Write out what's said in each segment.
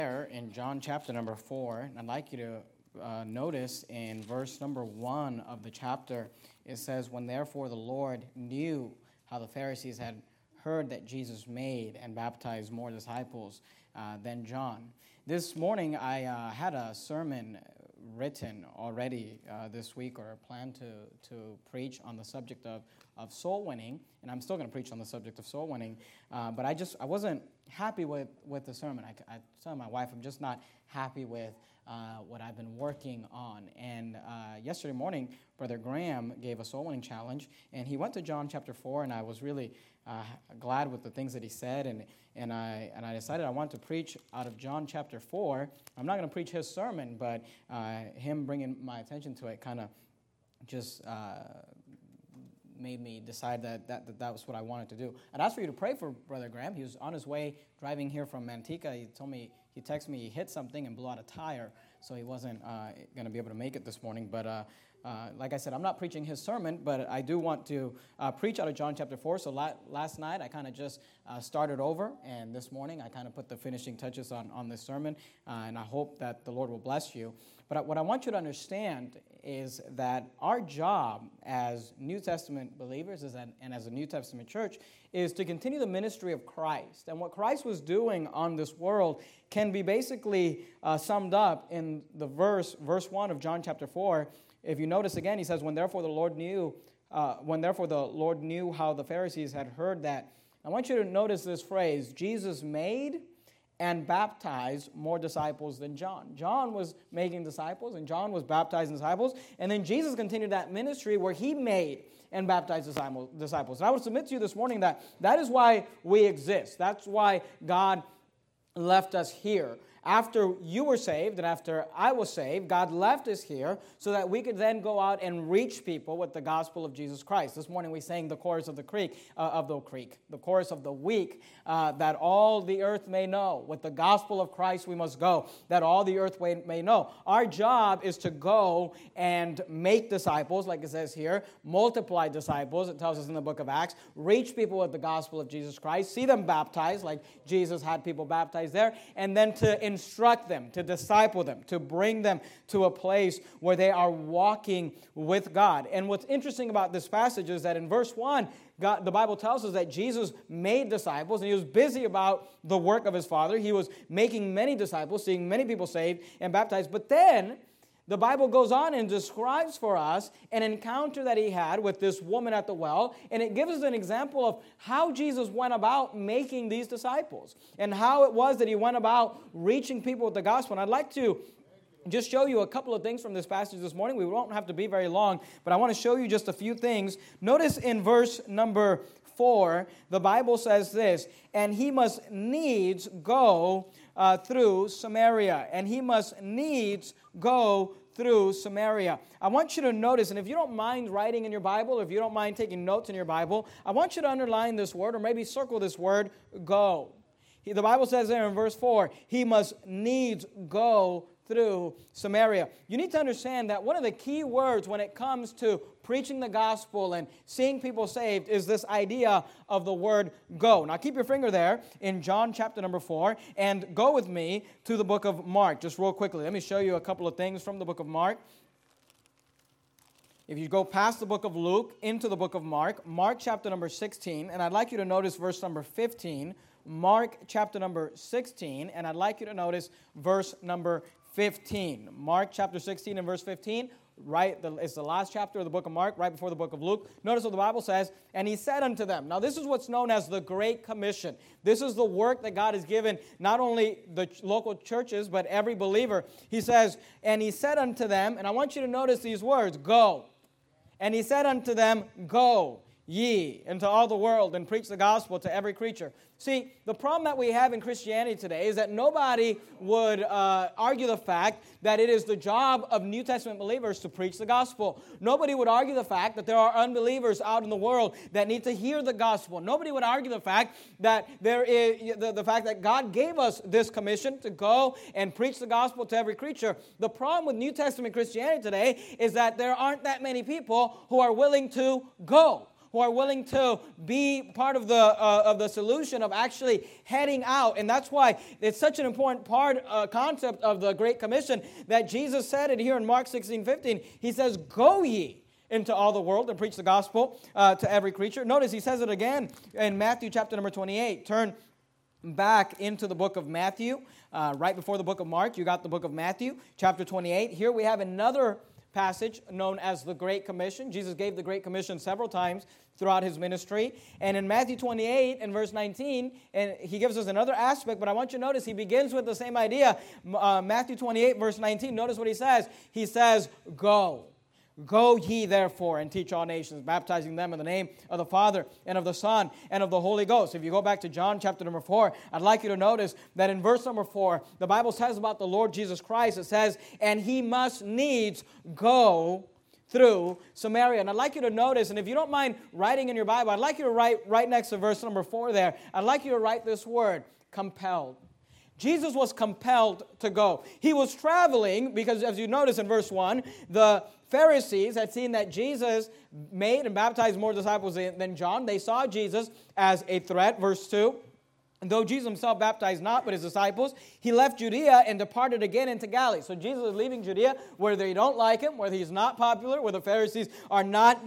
There in John chapter number 4, and I'd like you to notice in verse number 1 of the chapter, it says, "When therefore the Lord knew how the Pharisees had heard that Jesus made and baptized more disciples than John." This morning I had a sermon written already this week, or plan to preach on the subject of soul winning, and I'm still going to preach on the subject of soul winning, but I wasn't happy with the sermon. I told my wife I'm just not happy with what I've been working on, and yesterday morning Brother Graham gave a soul winning challenge, and he went to John chapter 4, and I was really glad with the things that he said, and I decided I wanted to preach out of John chapter 4. I'm not going to preach his sermon, but him bringing my attention to it kind of just made me decide that was what I wanted to do. I'd asked for you to pray for Brother Graham. He was on his way driving here from Manteca. He texted me he hit something and blew out a tire, so he wasn't going to be able to make it this morning. But like I said, I'm not preaching his sermon, but I do want to preach out of John chapter 4. So last night I kind of just started over, and this morning I kind of put the finishing touches on this sermon, and I hope that the Lord will bless you. But what I want you to understand is that our job as New Testament believers and as a New Testament church is to continue the ministry of Christ. And what Christ was doing on this world can be basically summed up in the verse 1 of John chapter 4. If you notice again, he says, when therefore the Lord knew how the Pharisees had heard that. I want you to notice this phrase: Jesus made and baptized more disciples than John. John was making disciples, and John was baptizing disciples, and then Jesus continued that ministry where he made and baptized disciples. And I would submit to you this morning that is why we exist. That's why God left us here. After you were saved and after I was saved, God left us here so that we could then go out and reach people with the gospel of Jesus Christ. This morning we sang the chorus of the chorus of the week, that all the earth may know. With the gospel of Christ we must go, that all the earth may know. Our job is to go and make disciples, like it says here, multiply disciples, it tells us in the book of Acts, reach people with the gospel of Jesus Christ, see them baptized, like Jesus had people baptized there, and then to instruct them, to disciple them, to bring them to a place where they are walking with God. And what's interesting about this passage is that in verse 1, the Bible tells us that Jesus made disciples, and he was busy about the work of his Father. He was making many disciples, seeing many people saved and baptized. But then the Bible goes on and describes for us an encounter that he had with this woman at the well, and it gives us an example of how Jesus went about making these disciples and how it was that he went about reaching people with the gospel. And I'd like to just show you a couple of things from this passage this morning. We won't have to be very long, but I want to show you just a few things. Notice in verse number 4, the Bible says this: "And he must needs go through Samaria." And he must needs go through Samaria. I want you to notice, and if you don't mind writing in your Bible, or if you don't mind taking notes in your Bible, I want you to underline this word, or maybe circle this word, go. The Bible says there in verse 4, he must needs go through Samaria. You need to understand that one of the key words when it comes to preaching the gospel and seeing people saved is this idea of the word go. Now keep your finger there in John chapter number 4 and go with me to the book of Mark. Just real quickly, let me show you a couple of things from the book of Mark. If you go past the book of Luke into the book of Mark, Mark chapter number 16, and I'd like you to notice verse number 15, Mark chapter number 16, and I'd like you to notice verse number 15. Mark chapter 16 and verse 15, it's the last chapter of the book of Mark, right before the book of Luke. Notice what the Bible says, "And he said unto them." Now this is what's known as the Great Commission. This is the work that God has given not only the local churches, but every believer. He says, "And he said unto them," and I want you to notice these words, go. "And he said unto them, go ye into all the world and preach the gospel to every creature." See, the problem that we have in Christianity today is that nobody would argue the fact that it is the job of New Testament believers to preach the gospel. Nobody would argue the fact that there are unbelievers out in the world that need to hear the gospel. Nobody would argue the fact that there is the fact that God gave us this commission to go and preach the gospel to every creature. The problem with New Testament Christianity today is that there aren't that many people who are willing to go, who are willing to be part of the solution of actually heading out. And that's why it's such an important concept of the Great Commission that Jesus said it here in Mark 16:15. He says, "Go ye into all the world and preach the gospel to every creature." Notice he says it again in Matthew chapter number 28. Turn back into the book of Matthew. Right before the book of Mark, you got the book of Matthew, chapter 28. Here we have another passage known as the Great Commission. Jesus gave the Great Commission several times throughout his ministry. And in Matthew 28 and verse 19, and he gives us another aspect, but I want you to notice he begins with the same idea. Matthew 28, verse 19, notice what he says. He says, "Go. Go ye therefore and teach all nations, baptizing them in the name of the Father and of the Son and of the Holy Ghost." If you go back to John chapter number 4, I'd like you to notice that in verse number 4, the Bible says about the Lord Jesus Christ, it says, "And he must needs go through Samaria." And I'd like you to notice, and if you don't mind writing in your Bible, I'd like you to write right next to verse number 4 there, I'd like you to write this word, compelled. Jesus was compelled to go. He was traveling because, as you notice in verse 1, the Pharisees had seen that Jesus made and baptized more disciples than John. They saw Jesus as a threat. Verse 2, "And though Jesus himself baptized not, but his disciples, he left Judea and departed again into Galilee." So Jesus is leaving Judea, where they don't like him, where he's not popular, where the Pharisees are not,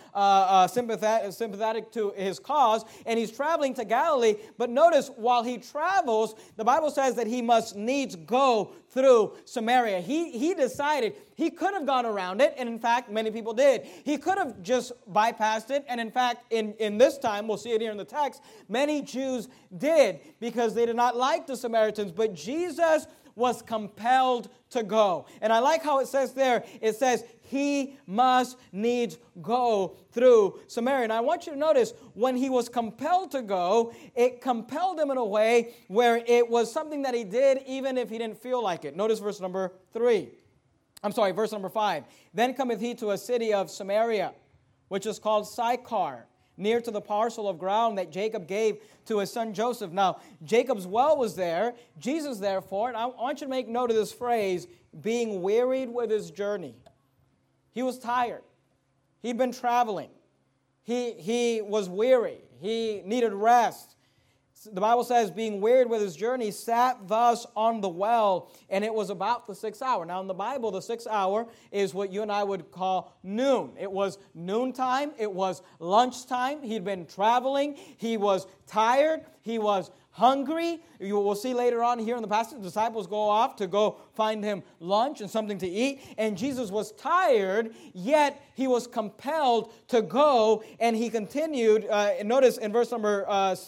sympathetic to his cause, and he's traveling to Galilee. But notice, while he travels, the Bible says that he must needs go through Samaria. He decided he could have gone around it, and in fact, many people did. He could have just bypassed it, and in fact, in this time, we'll see it here in the text, many Jews did because they did not like the Samaritans, but Jesus was compelled to go. And I like how it says there, it says, he must needs go through Samaria. And I want you to notice, when he was compelled to go, it compelled him in a way where it was something that he did even if he didn't feel like it. Notice verse number 5. "Then cometh he to a city of Samaria, which is called Sychar, near to the parcel of ground that Jacob gave to his son Joseph." Now, Jacob's well was there. Jesus, therefore, and I want you to make note of this phrase, being wearied with his journey. He was tired. He'd been traveling. He was weary. He needed rest. The Bible says, being wearied with his journey, sat thus on the well, and it was about the 6th hour. Now, in the Bible, the 6th hour is what you and I would call noon. It was noontime. It was lunchtime. He'd been traveling. He was tired. He was hungry. You will see later on here in the passage, the disciples go off to go find him lunch and something to eat. And Jesus was tired, yet he was compelled to go, and he continued. Notice in verse number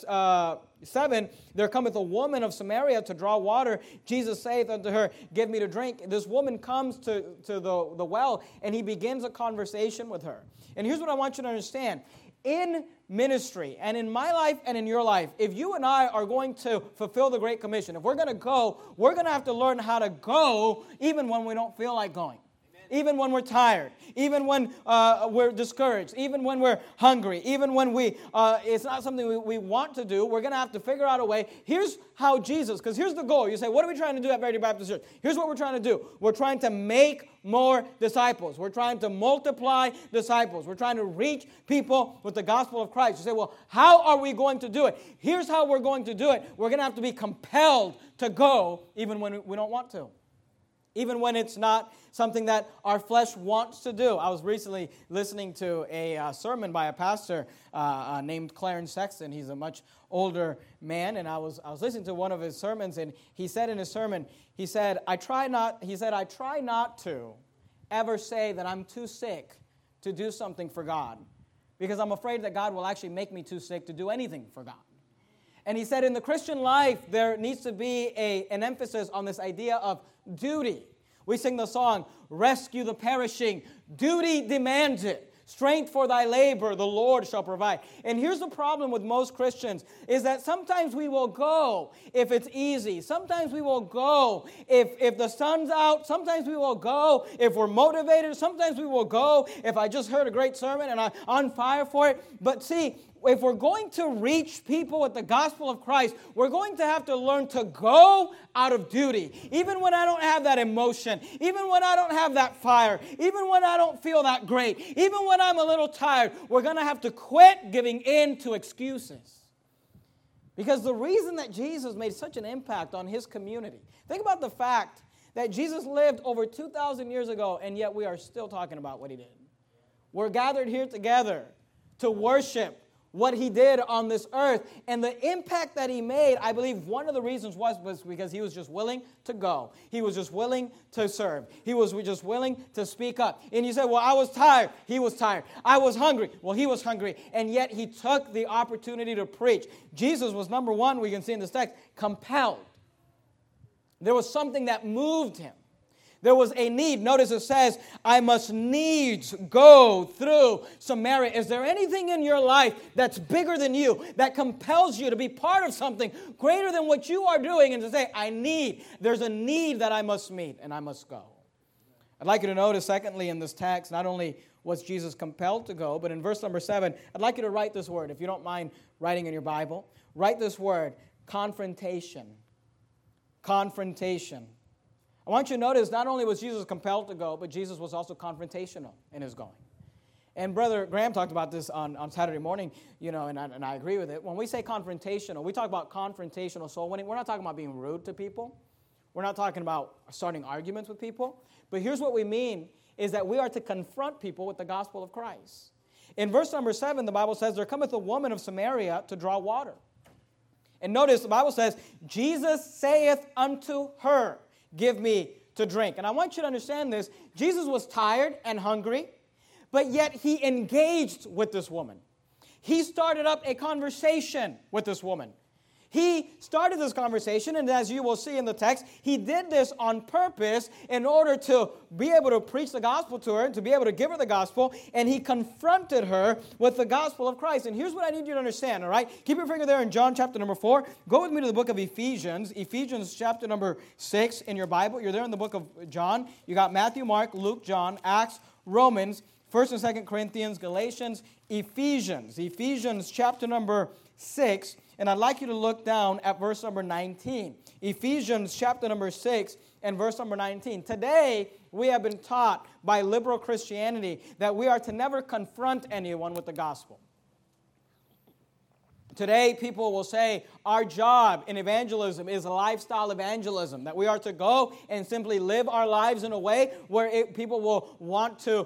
7, "There cometh a woman of Samaria to draw water. Jesus saith unto her, Give me to drink." This woman comes to the well, and he begins a conversation with her. And here's what I want you to understand. In ministry, and in my life and in your life, if you and I are going to fulfill the Great Commission, if we're going to go, we're going to have to learn how to go even when we don't feel like going. Even when we're tired, even when we're discouraged, even when we're hungry, even when it's not something we want to do, we're going to have to figure out a way. Here's how Jesus, because here's the goal. You say, what are we trying to do at Verity Baptist Church? Here's what we're trying to do. We're trying to make more disciples. We're trying to multiply disciples. We're trying to reach people with the gospel of Christ. You say, well, how are we going to do it? Here's how we're going to do it. We're going to have to be compelled to go even when we don't want to. Even when it's not something that our flesh wants to do. I was recently listening to a sermon by a pastor named Clarence Sexton. He's a much older man, and I was listening to one of his sermons, and he said in his sermon, he said, I try not to ever say that I'm too sick to do something for God, because I'm afraid that God will actually make me too sick to do anything for God. And he said in the Christian life, there needs to be an emphasis on this idea of duty. We sing the song, "Rescue the perishing." Duty demands it. "Strength for thy labor, the Lord shall provide." And here's the problem with most Christians, is that sometimes we will go if it's easy. Sometimes we will go if the sun's out. Sometimes we will go if we're motivated. Sometimes we will go if I just heard a great sermon and I'm on fire for it. But see, if we're going to reach people with the gospel of Christ, we're going to have to learn to go out of duty. Even when I don't have that emotion, even when I don't have that fire, even when I don't feel that great, even when I'm a little tired, we're going to have to quit giving in to excuses. Because the reason that Jesus made such an impact on his community, think about the fact that Jesus lived over 2,000 years ago, and yet we are still talking about what he did. We're gathered here together to worship what he did on this earth. And the impact that he made, I believe one of the reasons was because he was just willing to go. He was just willing to serve. He was just willing to speak up. And you say, well, I was tired. He was tired. I was hungry. Well, he was hungry. And yet he took the opportunity to preach. Jesus was, number one, we can see in this text, compelled. There was something that moved him. There was a need. Notice it says, I must needs go through Samaria. Is there anything in your life that's bigger than you, that compels you to be part of something greater than what you are doing and to say, there's a need that I must meet and I must go? I'd like you to notice, secondly, in this text, not only was Jesus compelled to go, but in verse number 7, I'd like you to write this word. If you don't mind writing in your Bible, write this word, confrontation. Confrontation. I want you to notice not only was Jesus compelled to go, but Jesus was also confrontational in his going. And Brother Graham talked about this on Saturday morning, and I agree with it. When we say confrontational, we talk about confrontational soul winning. We're not talking about being rude to people. We're not talking about starting arguments with people. But here's what we mean, is that we are to confront people with the gospel of Christ. In verse number 7, the Bible says, there cometh a woman of Samaria to draw water. And notice, the Bible says, Jesus saith unto her, give me to drink. And I want you to understand this. Jesus was tired and hungry, but yet he engaged with this woman. He started up a conversation with this woman. He started this conversation, and as you will see in the text, he did this on purpose in order to be able to preach the gospel to her, to be able to give her the gospel, and he confronted her with the gospel of Christ. And here's what I need you to understand, all right? Keep your finger there in John chapter number 4. Go with me to the book of Ephesians, Ephesians chapter number 6 in your Bible. You're there in the book of John. You got Matthew, Mark, Luke, John, Acts, Romans, 1st and 2nd Corinthians, Galatians, Ephesians. Ephesians chapter number 6. And I'd like you to look down at verse number 19. Ephesians chapter number 6 and verse number 19. Today, we have been taught by liberal Christianity that we are to never confront anyone with the gospel. Today, people will say our job in evangelism is lifestyle evangelism, that we are to go and simply live our lives in a way where people will want to,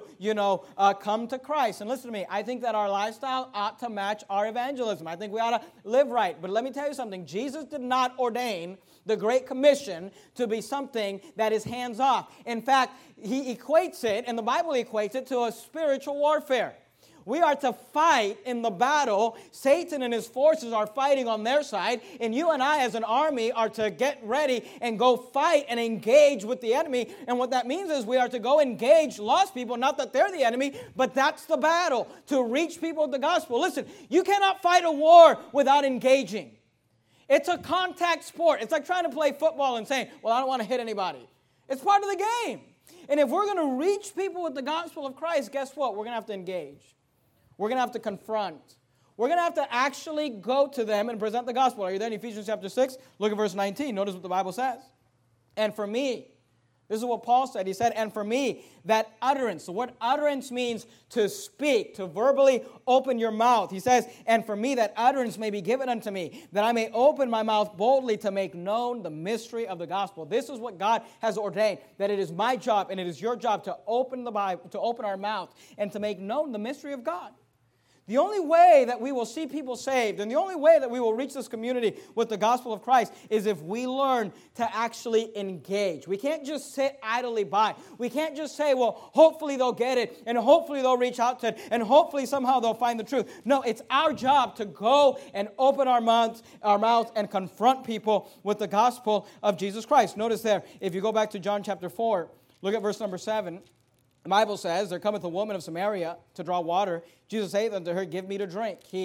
come to Christ. And listen to me, I think that our lifestyle ought to match our evangelism. I think we ought to live right. But let me tell you something. Jesus did not ordain the Great Commission to be something that is hands-off. In fact, he equates it, and the Bible equates it to a spiritual warfare. We are to fight in the battle. Satan and his forces are fighting on their side, and you and I as an army are to get ready and go fight and engage with the enemy. And what that means is we are to go engage lost people, not that they're the enemy, but that's the battle, to reach people with the gospel. Listen, you cannot fight a war without engaging. It's a contact sport. It's like trying to play football and saying, well, I don't want to hit anybody. It's part of the game. And if we're going to reach people with the gospel of Christ, guess what? We're going to have to engage. We're going to have to confront. We're going to have to actually go to them and present the gospel. Are you there in Ephesians chapter 6? Look at verse 19. Notice what the Bible says. And for me, this is what Paul said. He said, and for me, that utterance. The word utterance means to speak, to verbally open your mouth. He says, and for me, that utterance may be given unto me, that I may open my mouth boldly to make known the mystery of the gospel. This is what God has ordained, that it is my job and it is your job to open the Bible, to open our mouth and to make known the mystery of God. The only way that we will see people saved and the only way that we will reach this community with the gospel of Christ is if we learn to actually engage. We can't just sit idly by. We can't just say, well, hopefully they'll get it and hopefully they'll reach out to it and hopefully somehow they'll find the truth. No, it's our job to go and open our mouths and confront people with the gospel of Jesus Christ. Notice there, if you go back to John chapter 4, look at verse number 7. The Bible says, there cometh a woman of Samaria to draw water. Jesus saith unto her, give me to drink. He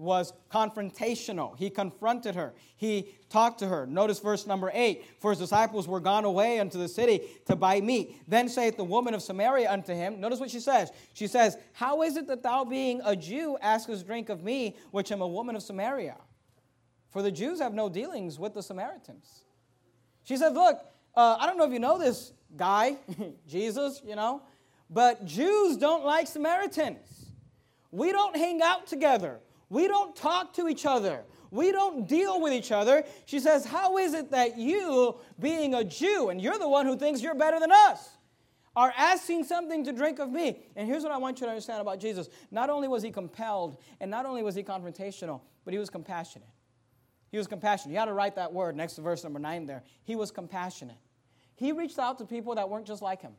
was confrontational. He confronted her. He talked to her. Notice verse number 8. For his disciples were gone away unto the city to buy meat. Then saith the woman of Samaria unto him. Notice what she says. She says, how is it that thou being a Jew askest drink of me, which am a woman of Samaria? For the Jews have no dealings with the Samaritans. She said, look, I don't know if you know this guy, Jesus, but Jews don't like Samaritans. We don't hang out together. We don't talk to each other. We don't deal with each other. She says, how is it that you, being a Jew, and you're the one who thinks you're better than us, are asking something to drink of me? And here's what I want you to understand about Jesus. Not only was he compelled, and not only was he confrontational, but he was compassionate. He was compassionate. You got to write that word next to verse number 9 there. He was compassionate. He reached out to people that weren't just like him.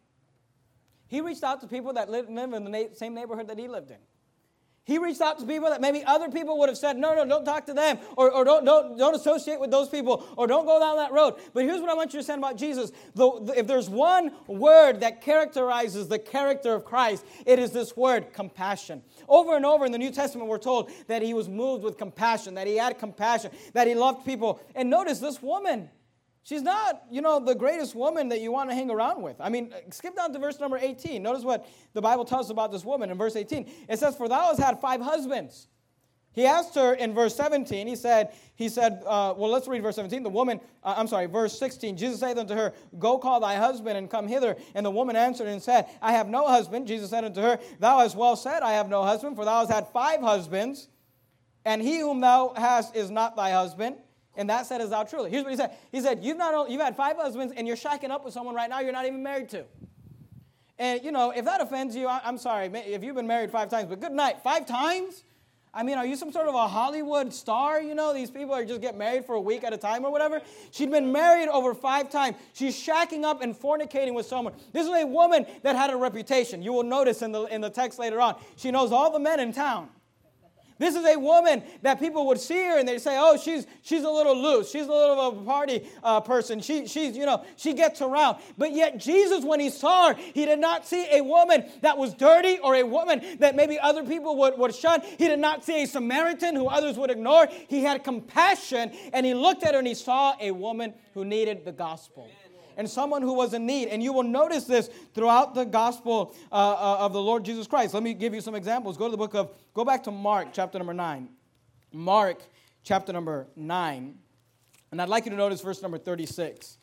He reached out to people that live in the same neighborhood that he lived in. He reached out to people that maybe other people would have said, no, don't talk to them, or don't associate with those people, or don't go down that road. But here's what I want you to understand about Jesus. If there's one word that characterizes the character of Christ, it is this word, compassion. Over and over in the New Testament, we're told that he was moved with compassion, that he had compassion, that he loved people. And notice this woman. She's not, the greatest woman that you want to hang around with. I mean, skip down to verse number 18. Notice what the Bible tells us about this woman in verse 18. It says, for thou hast had 5 husbands. He asked her in verse 17, he said, let's read verse 17. Verse 16. Jesus saith unto her, go call thy husband and come hither. And the woman answered and said, I have no husband. Jesus said unto her, thou hast well said, I have no husband, for thou hast had 5 husbands, and he whom thou hast is not thy husband. And that said is thou truly. Here's what he said. He said, you've had 5 husbands, and you're shacking up with someone right now you're not even married to. And, if that offends you, I'm sorry if you've been married 5 times, but good night. 5 times? I mean, are you some sort of a Hollywood star? These people are just get married for a week at a time or whatever. She'd been married over 5 times. She's shacking up and fornicating with someone. This is a woman that had a reputation. You will notice in the text later on. She knows all the men in town. This is a woman that people would see her and they'd say, oh, she's a little loose. She's a little of a party person. She gets around. But yet Jesus, when he saw her, he did not see a woman that was dirty or a woman that maybe other people would shun. He did not see a Samaritan who others would ignore. He had compassion, and he looked at her and he saw a woman who needed the gospel. And someone who was in need. And you will notice this throughout the gospel of the Lord Jesus Christ. Let me give you some examples. Go back to Mark chapter number 9. Mark chapter number 9. And I'd like you to notice verse number 36.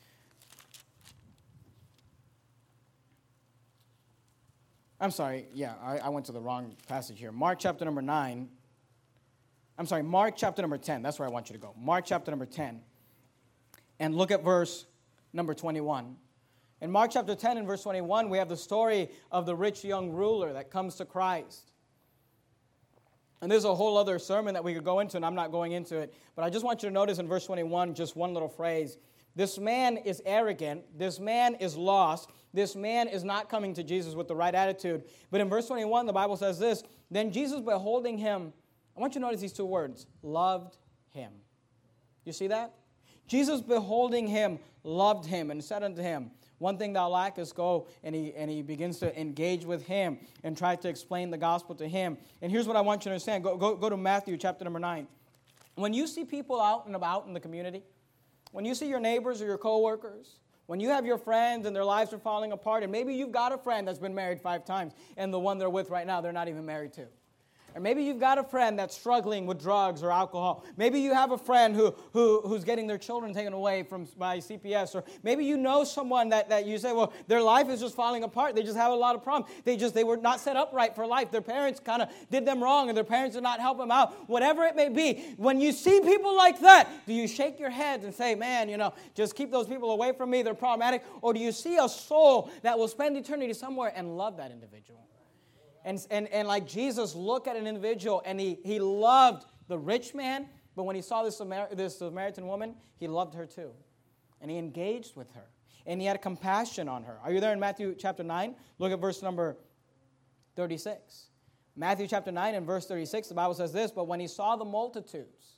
I'm sorry, I went to the wrong passage here. Mark chapter number 9. Mark chapter number 10. That's where I want you to go. Mark chapter number 10. And look at verse number 21. In Mark chapter 10 and verse 21, we have the story of the rich young ruler that comes to Christ. And there's a whole other sermon that we could go into, and I'm not going into it. But I just want you to notice in verse 21, just one little phrase. This man is arrogant. This man is lost. This man is not coming to Jesus with the right attitude. But in verse 21, the Bible says this, then Jesus, beholding him, I want you to notice these 2 words, loved him. You see that? Jesus, beholding him, loved him and said unto him, one thing thou lackest, go. And he begins to engage with him and try to explain the gospel to him. And here's what I want you to understand. Go to Matthew chapter number 9. When you see people out and about in the community, when you see your neighbors or your coworkers, when you have your friends and their lives are falling apart, and maybe you've got a friend that's been married 5 times, and the one they're with right now, they're not even married to. Or maybe you've got a friend that's struggling with drugs or alcohol. Maybe you have a friend who's getting their children taken away by CPS. Or maybe you know someone that you say, well, their life is just falling apart. They just have a lot of problems. They were not set up right for life. Their parents kind of did them wrong, and their parents did not help them out. Whatever it may be, when you see people like that, do you shake your head and say, man, just keep those people away from me. They're problematic. Or do you see a soul that will spend eternity somewhere and love that individual? And like Jesus looked at an individual, and he loved the rich man, but when he saw this Samaritan woman, he loved her too. And he engaged with her. And he had compassion on her. Are you there in Matthew chapter 9? Look at verse number 36. Matthew chapter 9 and verse 36, the Bible says this, but when he saw the multitudes,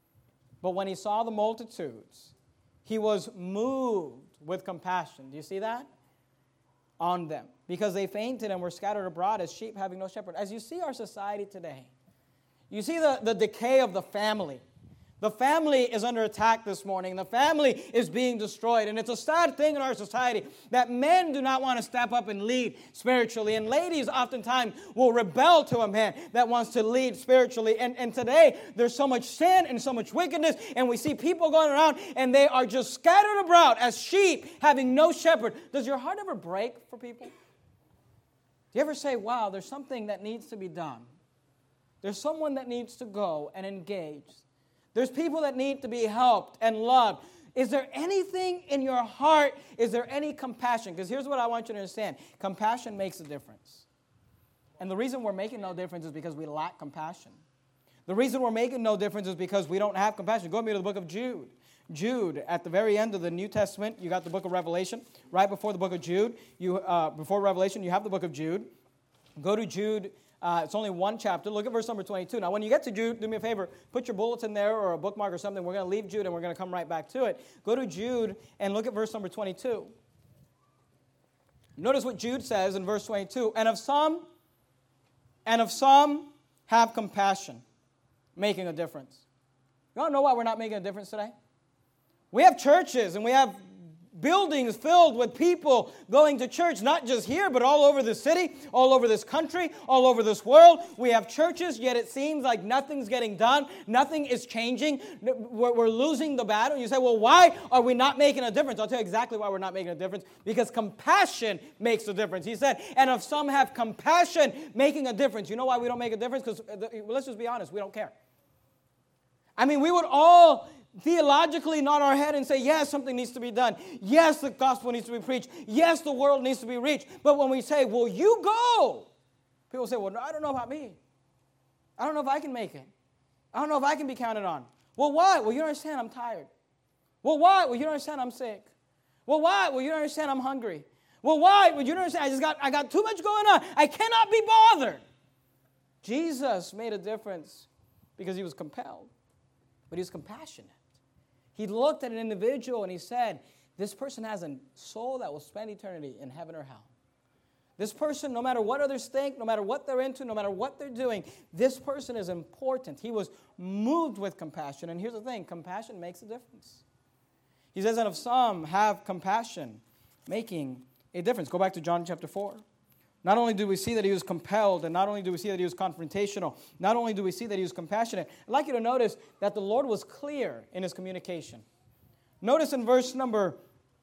he was moved with compassion. Do you see that? On them, because they fainted and were scattered abroad as sheep having no shepherd. As you see our society today, You see the decay of the family. The family is under attack this morning. The family is being destroyed. And it's a sad thing in our society that men do not want to step up and lead spiritually. And ladies oftentimes will rebel to a man that wants to lead spiritually. And today there's so much sin and so much wickedness. And we see people going around and they are just scattered abroad as sheep having no shepherd. Does your heart ever break for people? Do you ever say, wow, there's something that needs to be done? There's someone that needs to go and engage. There's people that need to be helped and loved. Is there anything in your heart? Is there any compassion? Because here's what I want you to understand. Compassion makes a difference. And the reason we're making no difference is because we lack compassion. The reason we're making no difference is because we don't have compassion. Go with me to the book of Jude. Jude, at the very end of the New Testament, you got the book of Revelation. Right before the book of Jude, before Revelation, you have the book of Jude. Go to Jude. It's only one chapter. Look at verse number 22. Now, when you get to Jude, do me a favor. Put your bulletin there or a bookmark or something. We're going to leave Jude and we're going to come right back to it. Go to Jude and look at verse number 22. Notice what Jude says in verse 22. And of some have compassion, making a difference. You all know why we're not making a difference today? We have churches and we have buildings filled with people going to church, not just here, but all over the city, all over this country, all over this world. We have churches, yet it seems like nothing's getting done. Nothing is changing. We're losing the battle. You say, well, why are we not making a difference? I'll tell you exactly why we're not making a difference. Because compassion makes a difference. He said, and if some have compassion, making a difference. You know why we don't make a difference? Because let's just be honest, we don't care. I mean, we would all theologically nod our head and say, yes, something needs to be done. Yes, the gospel needs to be preached. Yes, the world needs to be reached. But when we say, will you go? People say, well, I don't know about me. I don't know if I can make it. I don't know if I can be counted on. Well, why? Well, you don't understand, I'm tired. Well, why? Well, you don't understand, I'm sick. Well, why? Well, you don't understand, I'm hungry. Well, why? Well, you don't understand, I got too much going on. I cannot be bothered. Jesus made a difference because he was compelled, but he was compassionate. He looked at an individual and he said, this person has a soul that will spend eternity in heaven or hell. This person, no matter what others think, no matter what they're into, no matter what they're doing, this person is important. He was moved with compassion. And here's the thing, compassion makes a difference. He says, and if some have compassion, making a difference. Go back to John chapter 4. Not only do we see that he was compelled, and not only do we see that he was confrontational, not only do we see that he was compassionate, I'd like you to notice that the Lord was clear in his communication. Notice in verse number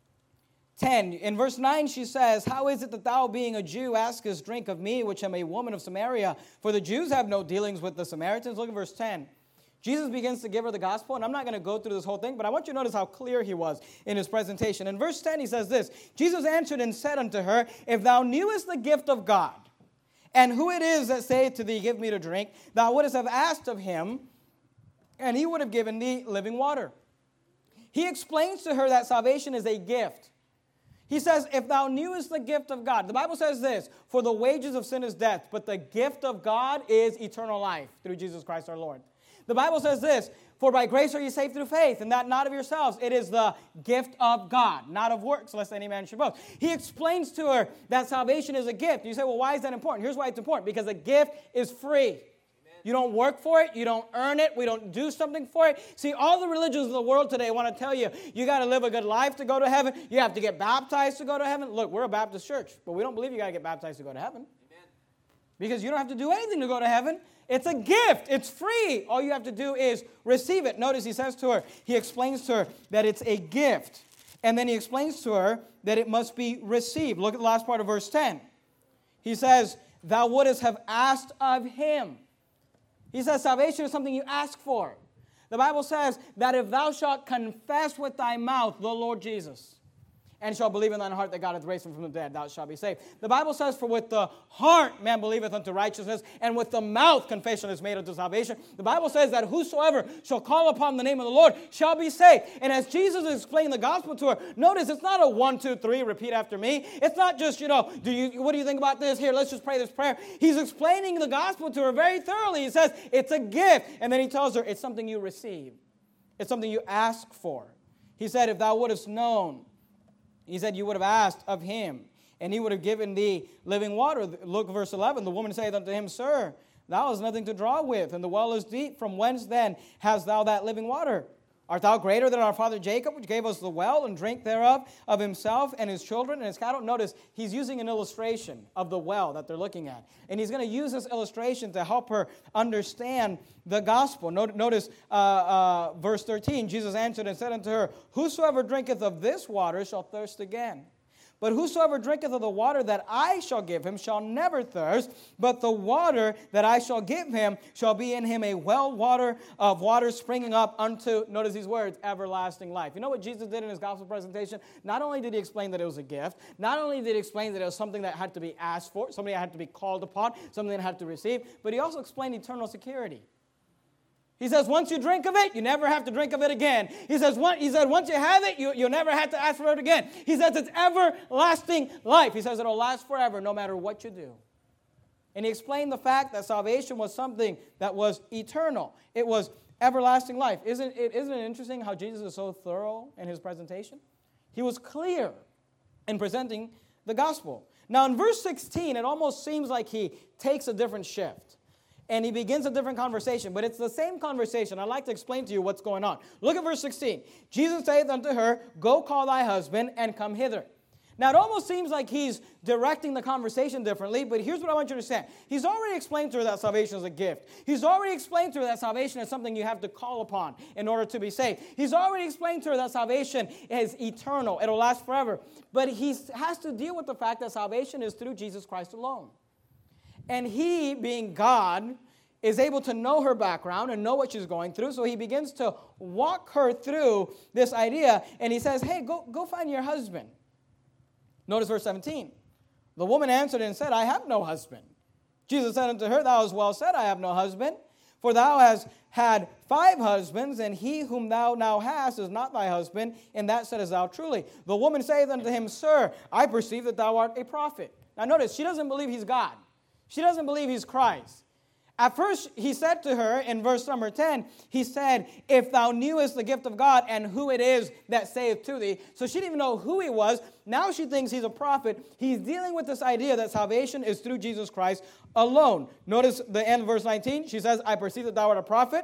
10, in verse 9 she says, how is it that thou being a Jew askest drink of me, which am a woman of Samaria? For the Jews have no dealings with the Samaritans. Look at verse 10. Jesus begins to give her the gospel, and I'm not going to go through this whole thing, but I want you to notice how clear he was in his presentation. In verse 10, he says this, Jesus answered and said unto her, if thou knewest the gift of God, and who it is that saith to thee, give me to drink, thou wouldst have asked of him, and he would have given thee living water. He explains to her that salvation is a gift. He says, if thou knewest the gift of God, the Bible says this, for the wages of sin is death, but the gift of God is eternal life through Jesus Christ our Lord. The Bible says this, for by grace are you saved through faith, and that not of yourselves. It is the gift of God, not of works, lest any man should boast. He explains to her that salvation is a gift. You say, well, why is that important? Here's why it's important. Because a gift is free. Amen. You don't work for it. You don't earn it. We don't do something for it. See, all the religions of the world today want to tell you, you got to live a good life to go to heaven. You have to get baptized to go to heaven. Look, we're a Baptist church, but we don't believe you got to get baptized to go to heaven. Amen. Because you don't have to do anything to go to heaven. It's a gift. It's free. All you have to do is receive it. Notice he says to her, he explains to her that it's a gift. And then he explains to her that it must be received. Look at the last part of verse 10. He says, thou wouldest have asked of him. He says salvation is something you ask for. The Bible says that if thou shalt confess with thy mouth the Lord Jesus, and shall believe in thine heart that God hath raised him from the dead, thou shalt be saved. The Bible says, for with the heart man believeth unto righteousness, and with the mouth confession is made unto salvation. The Bible says that whosoever shall call upon the name of the Lord shall be saved. And as Jesus is explaining the gospel to her, notice it's not a 1, 2, 3, repeat after me. It's not just, what do you think about this? Here, let's just pray this prayer. He's explaining the gospel to her very thoroughly. He says, it's a gift. And then he tells her, it's something you receive. It's something you ask for. He said, if thou wouldest known, he said, you would have asked of him, and he would have given thee living water. Look, verse 11. The woman saith unto him, Sir, thou hast nothing to draw with, and the well is deep. From whence then hast thou that living water? Art thou greater than our father Jacob, which gave us the well and drink thereof of himself and his children and his cattle? Notice, he's using an illustration of the well that they're looking at. And he's going to use this illustration to help her understand the gospel. Notice verse 13. Jesus answered and said unto her, whosoever drinketh of this water shall thirst again. But whosoever drinketh of the water that I shall give him shall never thirst, but the water that I shall give him shall be in him a well water of water springing up unto, notice these words, everlasting life. You know what Jesus did in his gospel presentation? Not only did he explain that it was a gift, not only did he explain that it was something that had to be asked for, something that had to be called upon, something that had to receive, but he also explained eternal security. He says, once you drink of it, you never have to drink of it again. He said, once you have it, you'll never have to ask for it again. He says, it's everlasting life. He says, it'll last forever no matter what you do. And he explained the fact that salvation was something that was eternal. It was everlasting life. Isn't it interesting how Jesus is so thorough in his presentation? He was clear in presenting the gospel. Now, in verse 16, it almost seems like he takes a different shift. And he begins a different conversation, but it's the same conversation. I'd like to explain to you what's going on. Look at verse 16. Jesus saith unto her, go call thy husband and come hither. Now, it almost seems like he's directing the conversation differently, but here's what I want you to understand. He's already explained to her that salvation is a gift. He's already explained to her that salvation is something you have to call upon in order to be saved. He's already explained to her that salvation is eternal. It'll last forever. But he has to deal with the fact that salvation is through Jesus Christ alone. And he, being God, is able to know her background and know what she's going through. So he begins to walk her through this idea. And he says, hey, go find your husband. Notice verse 17. The woman answered and said, I have no husband. Jesus said unto her, thou hast well said, I have no husband. For thou hast had 5 husbands, and he whom thou now hast is not thy husband. And that saidest thou truly. The woman saith unto him, Sir, I perceive that thou art a prophet. Now notice, she doesn't believe he's God. She doesn't believe he's Christ. At first, he said to her in verse number 10, he said, if thou knewest the gift of God and who it is that saith to thee. So she didn't even know who he was. Now she thinks he's a prophet. He's dealing with this idea that salvation is through Jesus Christ alone. Notice the end of verse 19. She says, I perceive that thou art a prophet.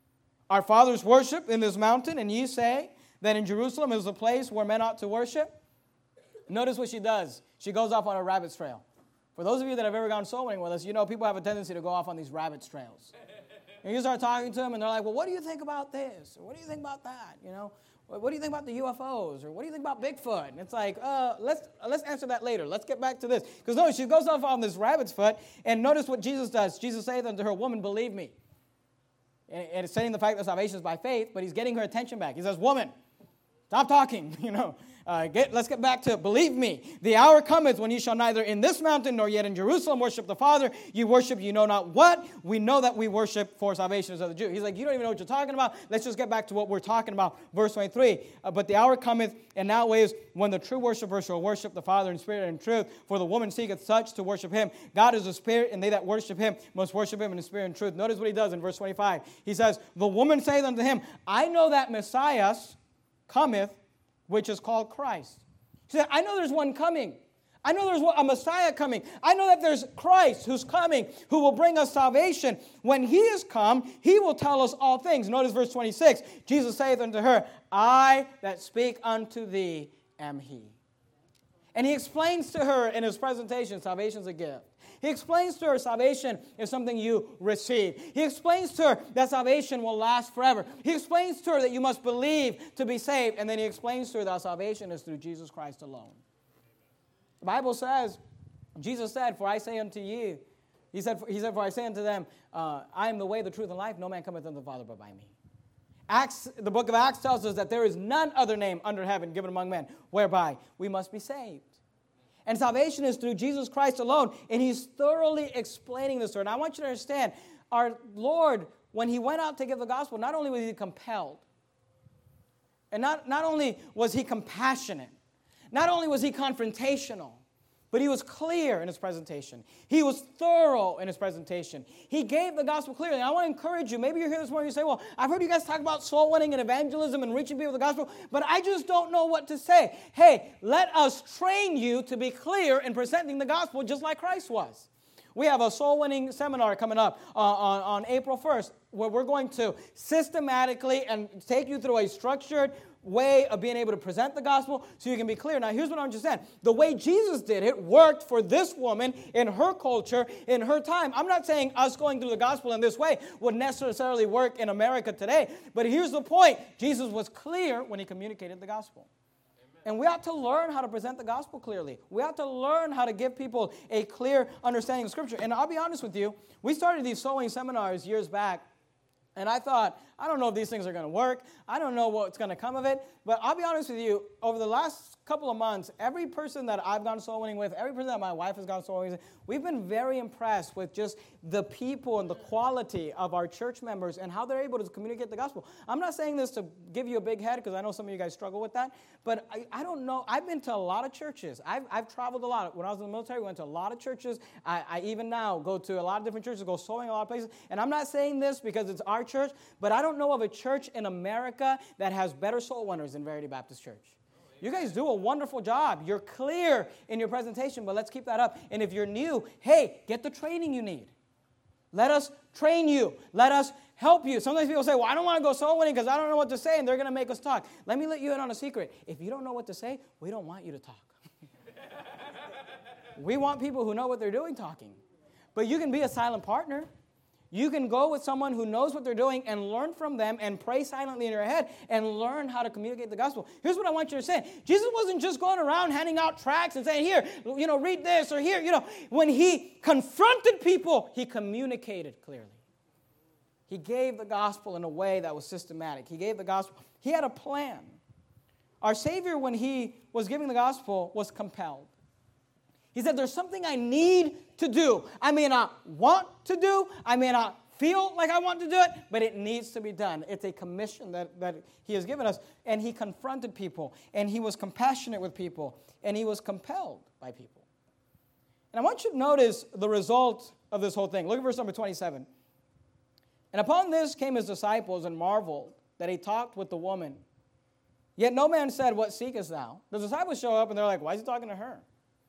Our fathers worship in this mountain, and ye say that in Jerusalem is the place where men ought to worship. Notice what she does. She goes off on a rabbit's trail. For those of you that have ever gone soul winning with us, you know people have a tendency to go off on these rabbit trails. And you start talking to them, and they're like, well, what do you think about this? Or what do you think about that? You know, what do you think about the UFOs? Or what do you think about Bigfoot? And it's like, let's answer that later. Let's get back to this. Because notice, she goes off on this rabbit's foot, and notice what Jesus does. Jesus saith unto her, woman, believe me. And it's saying the fact that salvation is by faith, but he's getting her attention back. He says, woman, stop talking, you know. Let's get back to, believe me, the hour cometh when ye shall neither in this mountain nor yet in Jerusalem worship the Father. You worship you know not what. We know that we worship for salvation is of the Jews. He's like, you don't even know what you're talking about. Let's just get back to what we're talking about. Verse 23, but the hour cometh, and now is when the true worshiper shall worship the Father in spirit and in truth. For the woman seeketh such to worship him. God is a spirit, and they that worship him must worship him in the spirit and truth. Notice what he does in verse 25. He says, the woman saith unto him, I know that Messiah cometh, which is called Christ. She said, I know there's one coming. I know there's a Messiah coming. I know that there's Christ who's coming, who will bring us salvation. When he is come, he will tell us all things. Notice verse 26. Jesus saith unto her, I that speak unto thee am he. And he explains to her in his presentation, salvation is a gift. He explains to her salvation is something you receive. He explains to her that salvation will last forever. He explains to her that you must believe to be saved. And then he explains to her that salvation is through Jesus Christ alone. The Bible says, Jesus said, for I say unto you, he said, for I say unto them, I am the way, the truth, and life. No man cometh unto the Father but by me. The book of Acts tells us that there is none other name under heaven given among men whereby we must be saved. And salvation is through Jesus Christ alone. And he's thoroughly explaining this to her. And I want you to understand, our Lord, when he went out to give the gospel, not only was he compelled, and not only was he compassionate, not only was he confrontational, but he was clear in his presentation. He was thorough in his presentation. He gave the gospel clearly. And I want to encourage you. Maybe you're here this morning and you say, well, I've heard you guys talk about soul winning and evangelism and reaching people with the gospel, but I just don't know what to say. Hey, let us train you to be clear in presenting the gospel just like Christ was. We have a soul winning seminar coming up on April 1st where we're going to systematically and take you through a structured way of being able to present the gospel so you can be clear. Now, here's what I'm just saying. The way Jesus did it worked for this woman in her culture, in her time. I'm not saying us going through the gospel in this way would necessarily work in America today. But here's the point. Jesus was clear when he communicated the gospel. And we ought to learn how to present the gospel clearly. We ought to learn how to give people a clear understanding of Scripture. And I'll be honest with you, we started these soul winning seminars years back. And I thought, I don't know if these things are going to work. I don't know what's going to come of it. But I'll be honest with you, over the last couple of months, every person that I've gone soul winning with, every person that my wife has gone soul winning with, we've been very impressed with just the people and the quality of our church members and how they're able to communicate the gospel. I'm not saying this to give you a big head because I know some of you guys struggle with that. But I don't know. I've been to a lot of churches. I've traveled a lot. When I was in the military, we went to a lot of churches. I even now go to a lot of different churches, go soul winning a lot of places. And I'm not saying this because it's our church, but I don't know of a church in America that has better soul winners than Verity Baptist Church. You guys do a wonderful job. You're clear in your presentation, but let's keep that up. And if you're new, hey, get the training you need. Let us train you. Let us help you. Sometimes people say, well, I don't want to go soul winning because I don't know what to say, and they're going to make us talk. Let me let you in on a secret. If you don't know what to say, we don't want you to talk. We want people who know what they're doing talking. But you can be a silent partner. You can go with someone who knows what they're doing and learn from them and pray silently in your head and learn how to communicate the gospel. Here's what I want you to say. Jesus wasn't just going around handing out tracts and saying, here, read this or here. When he confronted people, he communicated clearly. He gave the gospel in a way that was systematic. He gave the gospel. He had a plan. Our Savior, when he was giving the gospel, was compelled. He said, there's something I need to do. I may not want to do. I may not feel like I want to do it, but it needs to be done. It's a commission that he has given us. And he confronted people, and he was compassionate with people, and he was compelled by people. And I want you to notice the result of this whole thing. Look at verse number 27. And upon this came his disciples and marveled that he talked with the woman. Yet no man said, what seekest thou? The disciples show up, and they're like, why is he talking to her?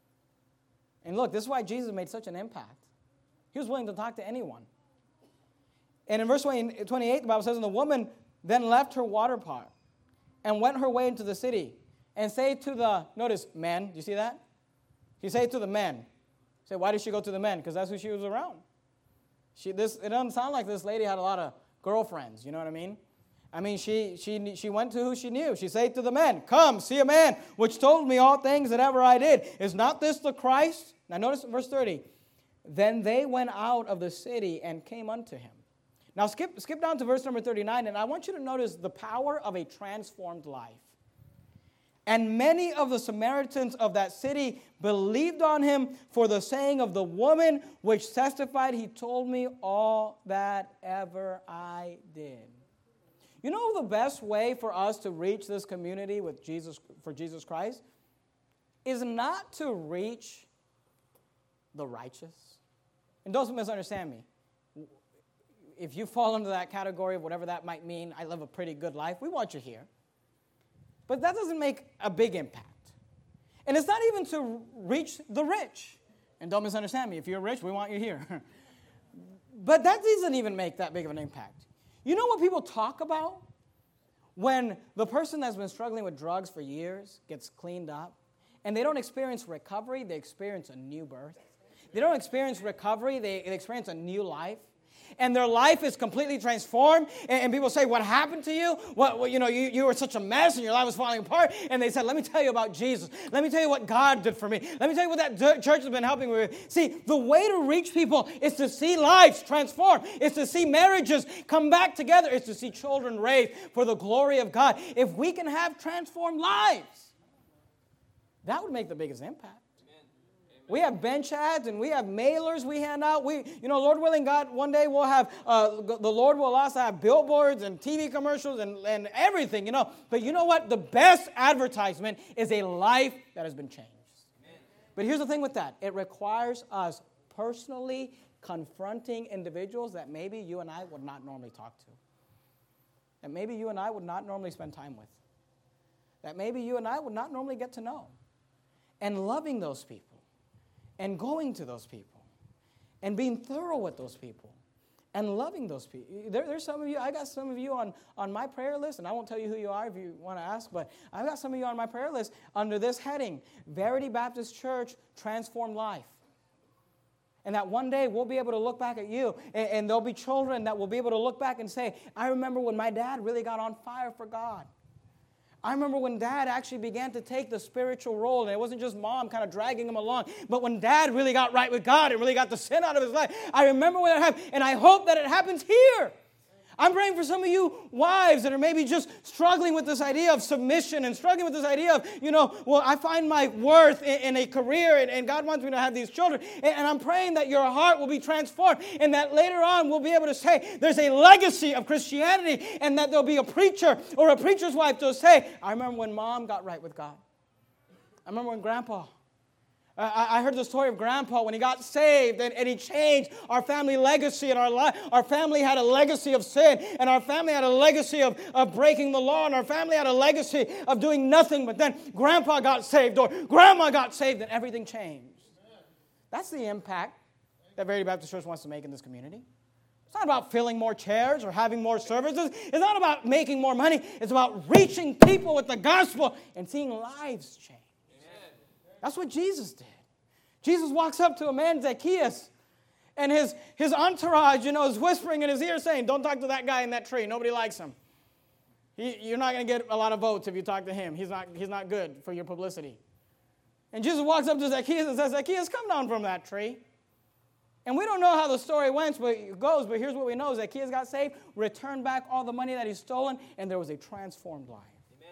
And look, this is why Jesus made such an impact. He was willing to talk to anyone. And in verse 28, the Bible says, and the woman then left her water pot and went her way into the city and said to the, notice, men, do you see that? He said to the men. Say, why did she go to the men? Because that's who she was around. It doesn't sound like this lady had a lot of girlfriends, you know what I mean? I mean, she went to who she knew. She said to the men, come, see a man which told me all things that ever I did. Is not this the Christ? Now notice verse 30. Then they went out of the city and came unto him. Now skip down to verse number 39, and I want you to notice the power of a transformed life. And many of the Samaritans of that city believed on him for the saying of the woman which testified, he told me all that ever I did. You know the best way for us to reach this community with Jesus Christ is not to reach the righteous. And don't misunderstand me. If you fall into that category of whatever that might mean, I live a pretty good life, we want you here. But that doesn't make a big impact. And it's not even to reach the rich. And don't misunderstand me. If you're rich, we want you here. But that doesn't even make that big of an impact. You know what people talk about? When the person that's been struggling with drugs for years gets cleaned up, and they don't experience recovery, they experience a new birth. They don't experience recovery, they experience a new life. And their life is completely transformed. And people say, what happened to you? You were such a mess and your life was falling apart. And they said, let me tell you about Jesus. Let me tell you what God did for me. Let me tell you what that church has been helping me with. See, the way to reach people is to see lives transformed. It's to see marriages come back together. It's to see children raised for the glory of God. If we can have transformed lives, that would make the biggest impact. We have bench ads and we have mailers we hand out. Lord willing, God, one day we'll have, the Lord will allow us to have billboards and TV commercials and everything, But you know what? The best advertisement is a life that has been changed. Amen. But here's the thing with that. It requires us personally confronting individuals that maybe you and I would not normally talk to. That maybe you and I would not normally spend time with. That maybe you and I would not normally get to know. And loving those people. And going to those people and being thorough with those people and loving those people. There's some of you, I got some of you on my prayer list, and I won't tell you who you are if you want to ask, but I've got some of you on my prayer list under this heading, Verity Baptist Church, Transformed Life. And that one day we'll be able to look back at you, and there'll be children that will be able to look back and say, I remember when my dad really got on fire for God. I remember when Dad actually began to take the spiritual role, and it wasn't just Mom kind of dragging him along, but when Dad really got right with God and really got the sin out of his life. I remember when that happened, and I hope that it happens here. I'm praying for some of you wives that are maybe just struggling with this idea of submission and struggling with this idea of, well, I find my worth in a career, and God wants me to have these children. And I'm praying that your heart will be transformed and that later on we'll be able to say there's a legacy of Christianity, and that there'll be a preacher or a preacher's wife to say, I remember when Mom got right with God. I remember when Grandpa. I heard the story of Grandpa when he got saved and he changed our family legacy in our life. Our family had a legacy of sin, and our family had a legacy of breaking the law, and our family had a legacy of doing nothing. But then Grandpa got saved or Grandma got saved and everything changed. That's the impact that Verity Baptist Church wants to make in this community. It's not about filling more chairs or having more services. It's not about making more money. It's about reaching people with the gospel and seeing lives change. That's what Jesus did. Jesus walks up to a man, Zacchaeus, and his entourage, is whispering in his ear saying, don't talk to that guy in that tree. Nobody likes him. You're not going to get a lot of votes if you talk to him. He's not good for your publicity. And Jesus walks up to Zacchaeus and says, Zacchaeus, come down from that tree. And we don't know how the story goes, but here's what we know. Zacchaeus got saved, returned back all the money that he's stolen, and there was a transformed life.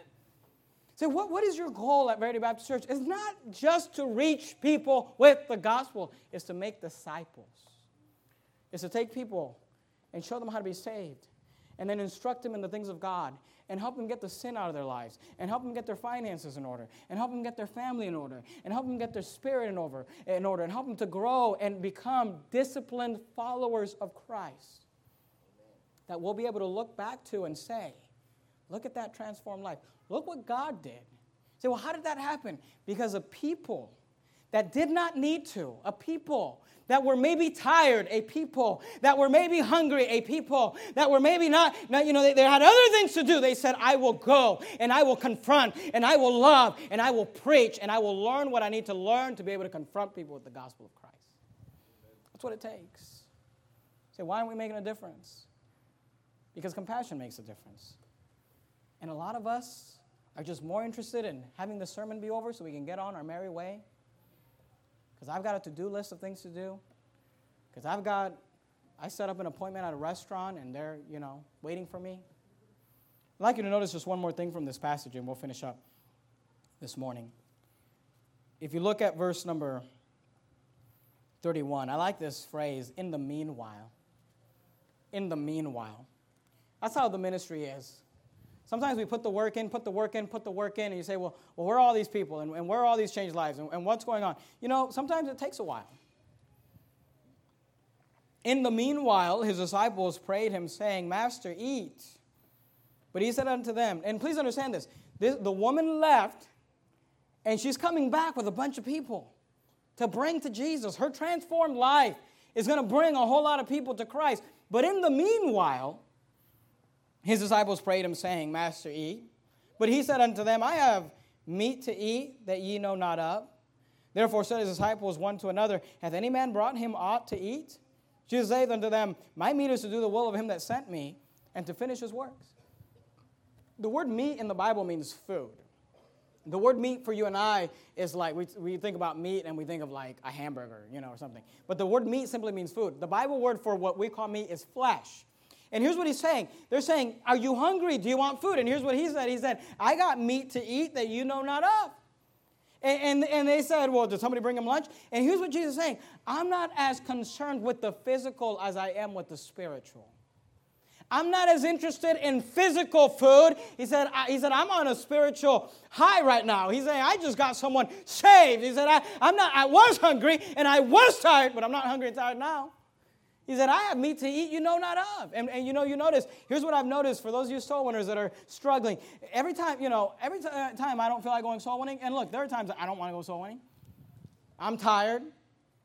So what is your goal at Verity Baptist Church? It's not just to reach people with the gospel. It's to make disciples. It's to take people and show them how to be saved, and then instruct them in the things of God, and help them get the sin out of their lives, and help them get their finances in order, and help them get their family in order, and help them get their spirit in order, and help them to grow and become disciplined followers of Christ that we'll be able to look back to and say, look at that transformed life. Look what God did. You say, well, how did that happen? Because a people that did not need to, a people that were maybe tired, a people that were maybe hungry, a people that were maybe not they had other things to do. They said, I will go, and I will confront, and I will love, and I will preach, and I will learn what I need to learn to be able to confront people with the gospel of Christ. That's what it takes. You say, why aren't we making a difference? Because compassion makes a difference. And a lot of us are just more interested in having the sermon be over so we can get on our merry way. Because I've got a to-do list of things to do. Because I set up an appointment at a restaurant and they're, waiting for me. I'd like you to notice just one more thing from this passage and we'll finish up this morning. If you look at verse number 31, I like this phrase, in the meanwhile. In the meanwhile. That's how the ministry is. Sometimes we put the work in, and you say, well, where are all these people, and where are all these changed lives, and what's going on? Sometimes it takes a while. In the meanwhile, his disciples prayed him, saying, Master, eat. But he said unto them, and please understand this, the woman left, and she's coming back with a bunch of people to bring to Jesus. Her transformed life is going to bring a whole lot of people to Christ. But in the meanwhile, his disciples prayed him, saying, Master, eat. But he said unto them, I have meat to eat that ye know not of. Therefore said his disciples one to another, Hath any man brought him aught to eat? Jesus saith unto them, My meat is to do the will of him that sent me, and to finish his works. The word meat in the Bible means food. The word meat for you and I is like, we think about meat and we think of like a hamburger, or something. But the word meat simply means food. The Bible word for what we call meat is flesh. And here's what he's saying. They're saying, are you hungry? Do you want food? And here's what he said. He said, I got meat to eat that you know not of. And they said, well, did somebody bring him lunch? And here's what Jesus is saying. I'm not as concerned with the physical as I am with the spiritual. I'm not as interested in physical food. He said, I'm on a spiritual high right now. He's saying, I just got someone saved. He said, I was hungry and I was tired, but I'm not hungry and tired now. He said, I have meat to eat you know not of. And you notice, here's what I've noticed for those of you soul winners that are struggling. Every time I don't feel like going soul winning, and look, there are times that I don't want to go soul winning. I'm tired.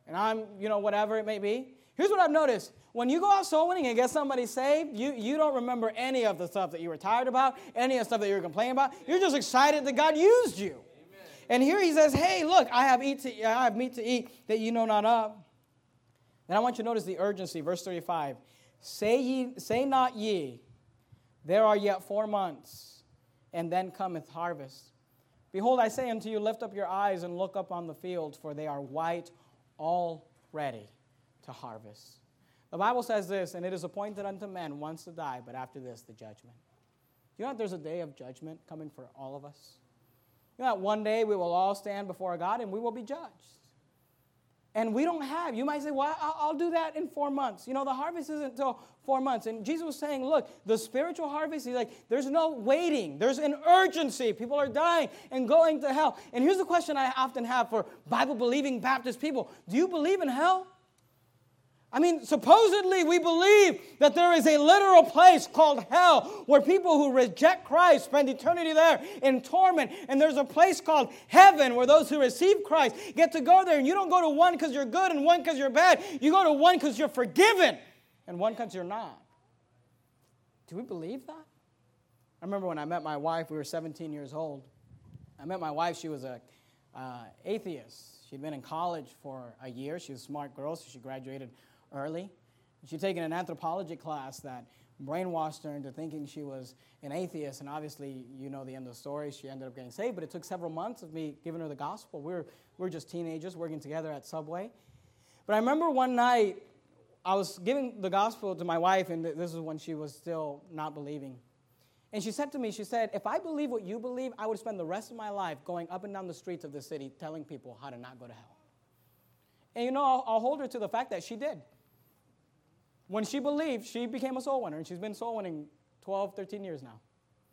and I'm, whatever it may be. Here's what I've noticed. When you go out soul winning and get somebody saved, you don't remember any of the stuff that you were tired about, any of the stuff that you were complaining about. You're just excited that God used you. Amen. And here he says, hey, look, I have meat to eat that you know not of. Then I want you to notice the urgency, verse 35. Say not ye, there are yet 4 months, and then cometh harvest. Behold, I say unto you, lift up your eyes and look up on the fields, for they are white already to harvest. The Bible says this, and it is appointed unto men once to die, but after this, the judgment. You know that there's a day of judgment coming for all of us? You know that one day we will all stand before God and we will be judged. And we don't have, you might say, well, I'll do that in 4 months. The harvest isn't until 4 months. And Jesus was saying, look, the spiritual harvest, he's like, there's no waiting. There's an urgency. People are dying and going to hell. And here's the question I often have for Bible-believing Baptist people. Do you believe in hell? I mean, supposedly we believe that there is a literal place called hell where people who reject Christ spend eternity there in torment. And there's a place called heaven where those who receive Christ get to go there. And you don't go to one because you're good and one because you're bad. You go to one because you're forgiven and one because you're not. Do we believe that? I remember when I met my wife, we were 17 years old. I met my wife, she was an atheist. She'd been in college for a year. She was a smart girl, so she graduated early. She'd taken an anthropology class that brainwashed her into thinking she was an atheist, and obviously, you know the end of the story. She ended up getting saved, but it took several months of me giving her the gospel. We were just teenagers working together at Subway. But I remember one night, I was giving the gospel to my wife, and this is when she was still not believing. And she said to me, she said, if I believe what you believe, I would spend the rest of my life going up and down the streets of the city telling people how to not go to hell. And I'll hold her to the fact that she did. When she believed, she became a soul winner, and she's been soul winning 12, 13 years now.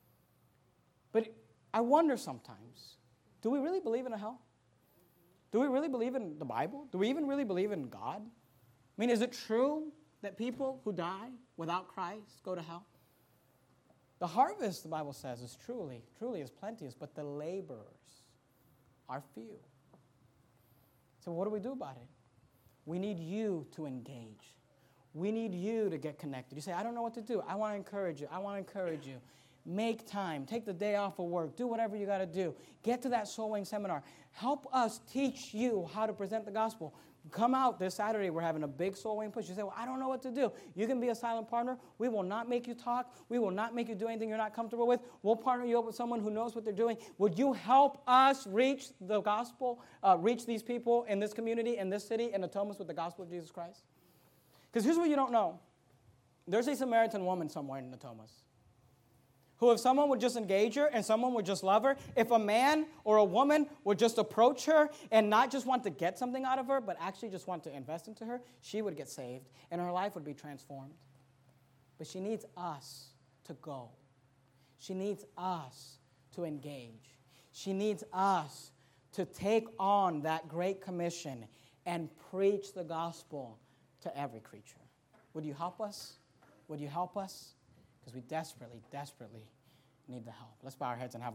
But I wonder sometimes, do we really believe in a hell? Do we really believe in the Bible? Do we even really believe in God? I mean, is it true that people who die without Christ go to hell? The harvest, the Bible says, is truly is plenteous, but the laborers are few. So what do we do about it? We need you to engage. We need you to get connected. You say, I don't know what to do. I want to encourage you. Make time. Take the day off of work. Do whatever you got to do. Get to that soul winning seminar. Help us teach you how to present the gospel. Come out this Saturday. We're having a big soul winning push. You say, well, I don't know what to do. You can be a silent partner. We will not make you talk. We will not make you do anything you're not comfortable with. We'll partner you up with someone who knows what they're doing. Would you help us reach the gospel, reach these people in this community, in this city, in Natomas with the gospel of Jesus Christ? Because here's what you don't know. There's a Samaritan woman somewhere in Natomas who, if someone would just engage her and someone would just love her, if a man or a woman would just approach her and not just want to get something out of her, but actually just want to invest into her, she would get saved and her life would be transformed. But she needs us to go. She needs us to engage. She needs us to take on that great commission and preach the gospel to every creature. Would you help us? Would you help us? Because we desperately need the help. Let's bow our heads and have a